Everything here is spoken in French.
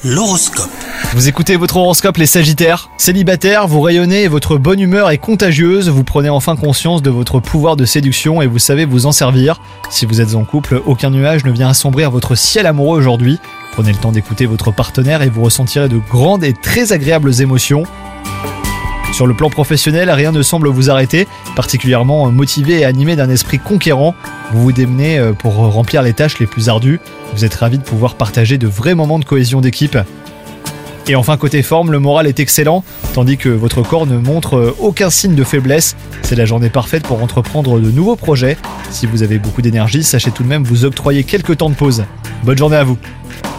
L'horoscope. Vous écoutez votre horoscope les Sagittaires. Célibataire, vous rayonnez et votre bonne humeur est contagieuse. Vous prenez enfin conscience de votre pouvoir de séduction et vous savez vous en servir. Si vous êtes en couple, aucun nuage ne vient assombrir votre ciel amoureux aujourd'hui. Prenez le temps d'écouter votre partenaire et vous ressentirez de grandes et très agréables émotions. Sur le plan professionnel, rien ne semble vous arrêter. Particulièrement motivé et animé d'un esprit conquérant, vous vous démenez pour remplir les tâches les plus ardues. Vous êtes ravi de pouvoir partager de vrais moments de cohésion d'équipe. Et enfin côté forme, le moral est excellent, tandis que votre corps ne montre aucun signe de faiblesse. C'est la journée parfaite pour entreprendre de nouveaux projets. Si vous avez beaucoup d'énergie, sachez tout de même vous octroyer quelques temps de pause. Bonne journée à vous.